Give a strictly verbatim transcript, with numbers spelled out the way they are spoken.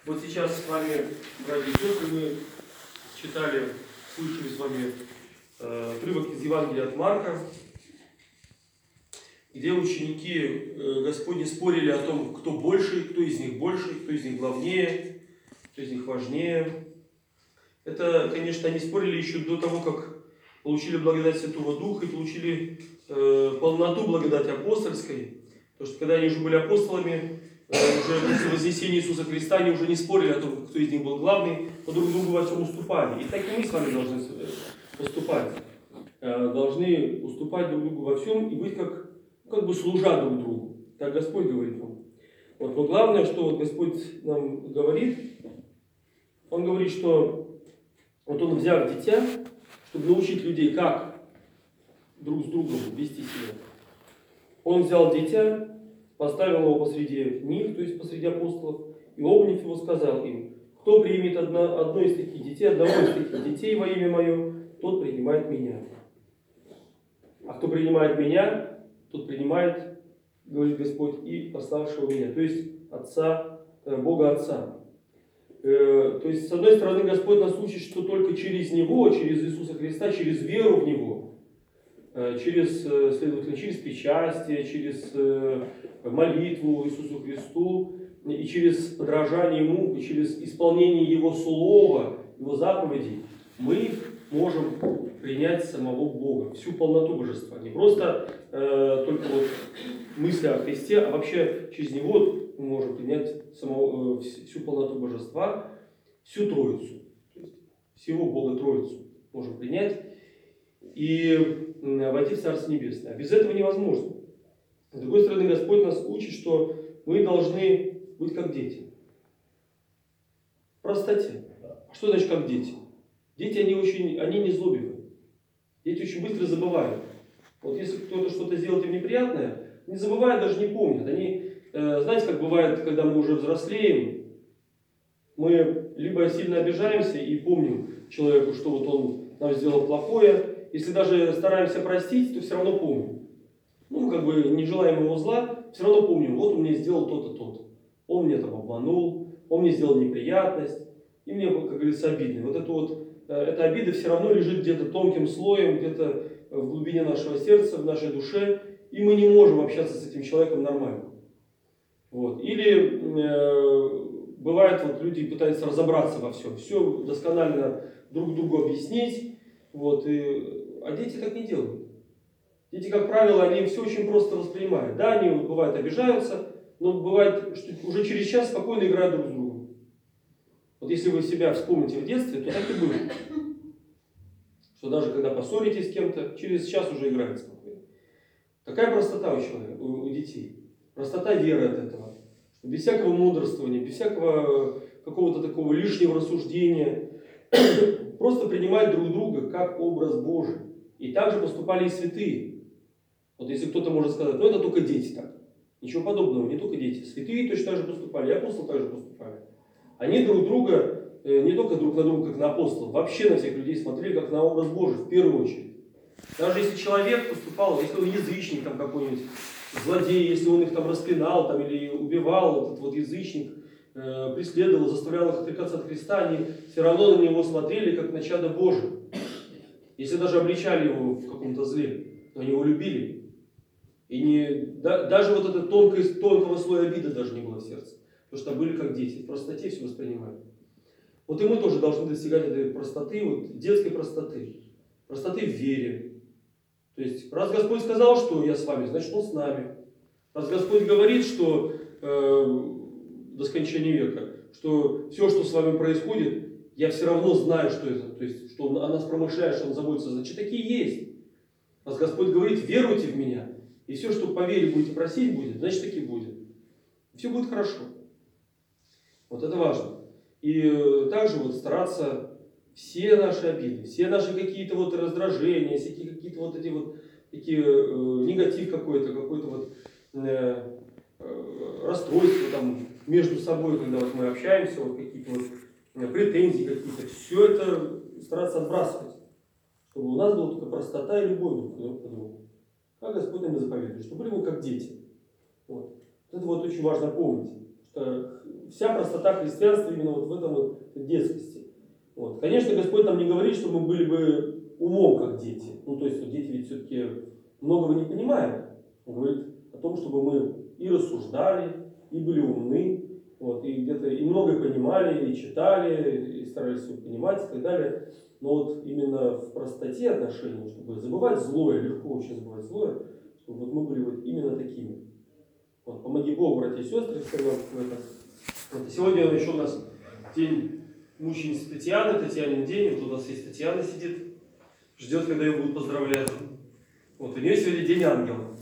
Вот сейчас с вами, братья и сестры, мы читали, слышали с вами э, отрывок из Евангелия от Марка, где ученики э, Господни спорили о том, кто больше, кто из них больше, кто из них главнее, кто из них важнее. Это, конечно, они спорили еще до того, как получили благодать Святого Духа и получили э, полноту благодати апостольской. Потому что когда они уже были апостолами, уже после вознесения Иисуса Христа, они уже не спорили о том, кто из них был главный, но друг другу во всем уступали. И так и мы с вами должны поступать. Должны уступать друг другу во всем и быть как, как бы служа друг другу. Так Господь говорит нам. Вот. Но главное, что вот Господь нам говорит, Он говорит, что вот Он, взяв дитя, чтобы научить людей, как друг с другом вести себя, Он взял дитя, поставил его посреди них, то есть посреди апостолов, и обняв его, сказал им: кто примет одно, одно из таких детей, одного из таких детей во имя мое, тот принимает меня. А кто принимает меня, тот принимает, говорит Господь, и пославшего меня, то есть Отца, Бога Отца. То есть, с одной стороны, Господь нас учит, что только через Него, через Иисуса Христа, через веру в Него, через, следовательно, через причастие, через молитву Иисусу Христу, и через подражание Ему, и через исполнение Его Слова, Его заповедей, мы можем принять самого Бога, всю полноту Божества. Не просто э, только вот мысли о Христе, а вообще через Него мы можем принять самого, э, всю полноту Божества, всю Троицу, то есть всего Бога Троицу можем принять и войти в Царство Небесное. А без этого невозможно. С другой стороны, Господь нас учит, что мы должны быть как дети. В простоте. А что значит как дети? Дети, они, очень, они не злобивые. Дети очень быстро забывают. Вот если кто-то что-то сделает им неприятное, не забывают, даже не помнят. Они, э, знаете, как бывает, когда мы уже взрослеем, мы либо сильно обижаемся и помним человеку, что вот он нам сделал плохое. Если даже стараемся простить, то все равно помним. Ну, как бы не желаем ему зла, все равно помним, вот он мне сделал то-то, то-то. Он меня там обманул, он мне сделал неприятность, и мне, как говорится, обидно. Вот это вот, эта обида все равно лежит где-то тонким слоем, где-то в глубине нашего сердца, в нашей душе, и мы не можем общаться с этим человеком нормально. Вот. Или э, бывает, вот люди пытаются разобраться во всем, все досконально друг другу объяснить, вот, и, а дети так не делают. Дети, как правило, они все очень просто воспринимают. Да, они, бывает, обижаются, но бывает, что уже через час спокойно играют друг с другом. Вот если вы себя вспомните в детстве, то так и было. Что даже когда поссоритесь с кем-то, через час уже играют спокойно. Такая простота у человека, у, у детей. Простота веры от этого. Без всякого мудрствования, без всякого какого-то такого лишнего рассуждения. Просто принимают друг друга как образ Божий. И так же поступали и святые. Вот если кто-то может сказать, ну это только дети так. Ничего подобного, не только дети. Святые точно так же поступали, и апостолы так же поступали. Они друг друга, не только друг на друга, как на апостолов, вообще на всех людей смотрели, как на образ Божий, в первую очередь. Даже если человек поступал, если он язычник там какой-нибудь, злодей, если он их там распинал там, или убивал, этот вот язычник, э, преследовал, заставлял их отрекаться от Христа, они все равно на него смотрели, как на чадо Божие. Если даже обличали его в каком-то зле, но они его любили. И не, да, даже вот это тонкое, тонкого слоя обиды даже не было в сердце. Потому что были как дети, в простоте все воспринимали. Вот и мы тоже должны достигать этой простоты, вот, детской простоты. Простоты в вере. То есть, раз Господь сказал, что я с вами, значит Он с нами. Раз Господь говорит, что э, до скончания века, что все, что с вами происходит, я все равно знаю, что это. То есть, что Он о нас промышляет, что Он заботится. Значит, такие есть. Раз Господь говорит, веруйте в меня. И все, что по вере будете просить будет, значит, таки будет. Все будет хорошо. Вот это важно. И также вот стараться все наши обиды, все наши какие-то вот раздражения, всякие какие-то вот эти вот такие, э, негатив какой-то, какой-то вот э, э, расстройство там между собой, когда вот мы общаемся, вот какие-то вот э, претензии какие-то, все это стараться отбрасывать. Чтобы у нас была только простота и любовь друг к другу. Как Господь нам заповедует, что были мы как дети. Вот. Это вот очень важно помнить. Что вся простота христианства именно вот в этом вот детскости. Вот. Конечно, Господь нам не говорит, что мы были бы умом, как дети. Ну, то есть, вот дети ведь все-таки многого не понимают. Он говорит о том, чтобы мы и рассуждали, и были умны, вот, и где-то и многое понимали, и читали, и старались все понимать и так далее. Но вот именно в простоте отношений, чтобы забывать злое, легко очень забывать злое, чтобы вот мы были вот именно такими. Вот, помоги Богу, братья и сестры, в этом. Вот, сегодня еще у нас день мученицы Татьяны, Татьянин день. Вот у нас есть Татьяна сидит, ждет, когда ее будут поздравлять. Вот, у нее сегодня день ангела.